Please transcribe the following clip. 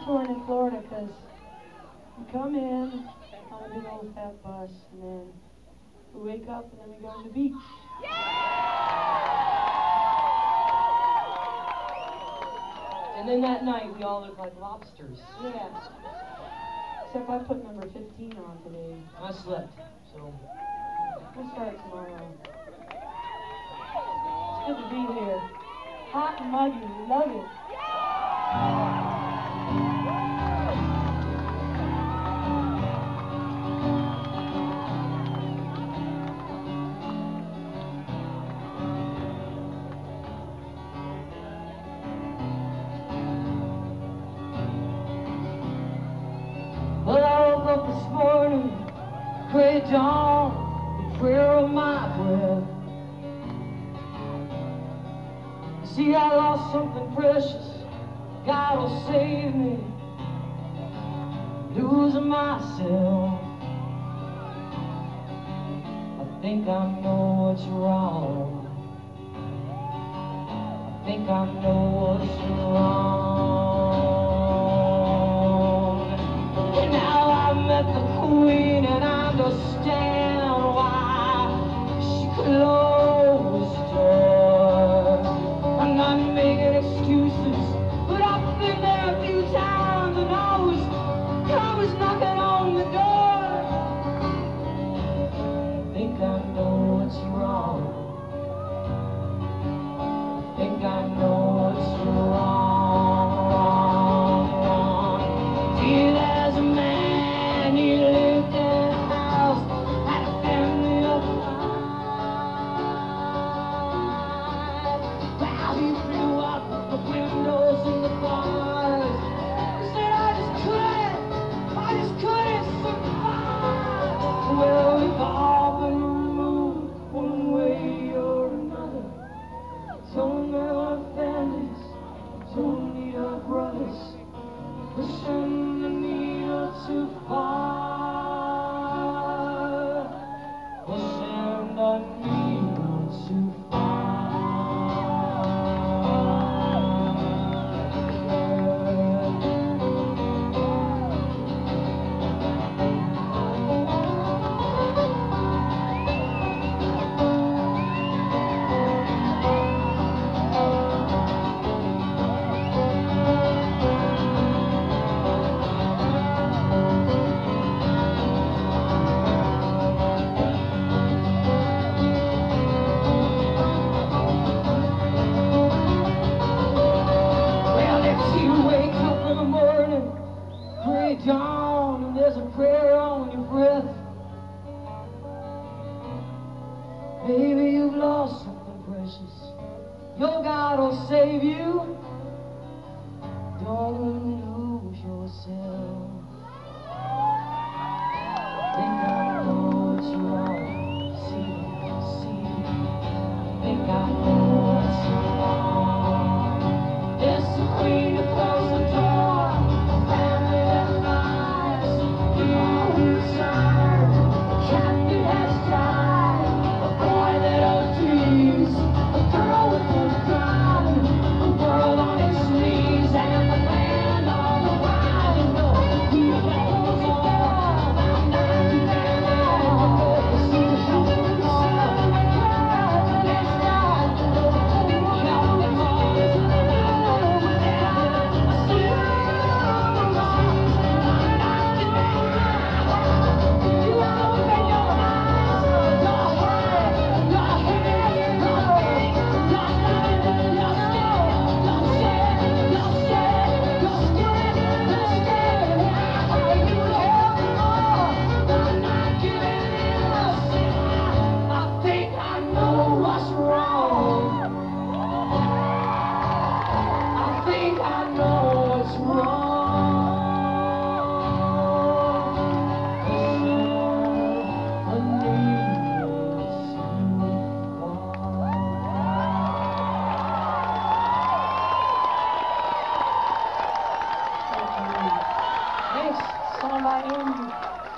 touring in Florida because we come in on a big old fat bus and then we wake up and then we go to the beach. And then that night we all look like lobsters. Yeah. Except I put number 15 on today. I slept, so. We'll start tomorrow. It's good to be here. Hot and muggy, we love it. Well, I woke up this morning, gray dawn, the prayer of my breath. See, I lost something precious, God will save me, losing myself. I think I know what's wrong, I think I know what's wrong. And now I met the Queen and I understand why she closed the door. I'm not making excuses, but I've been there a few times and I was knocking on the door. I think I know what's wrong, I think I know what's wrong. See, there's a man, he lived in a house, had a family of five. Well, he blew up the windows and the bars. He said, I just couldn't survive. Well, we've all been removed one way or another. Don't know our families, don't need our brothers, pushing the needle too far, pushing the needle too far. Well, if you wake up in the morning, gray dawn, and there's a prayer on your breath, maybe you've lost something precious. Your God will save you. Don't lose yourself. I think I know what's wrong. See, I think I know what's wrong. There's a queen to close the door, a family that lies, the mom who's served, a captain has died, a boy that ODs, a girl with a gun, a world on its knees, and the land on the wild. Who holds all? I'm not together. See the help of sun, and it's not help of I think I know what's wrong. I think I know what's wrong. Thanks. Song by Andy.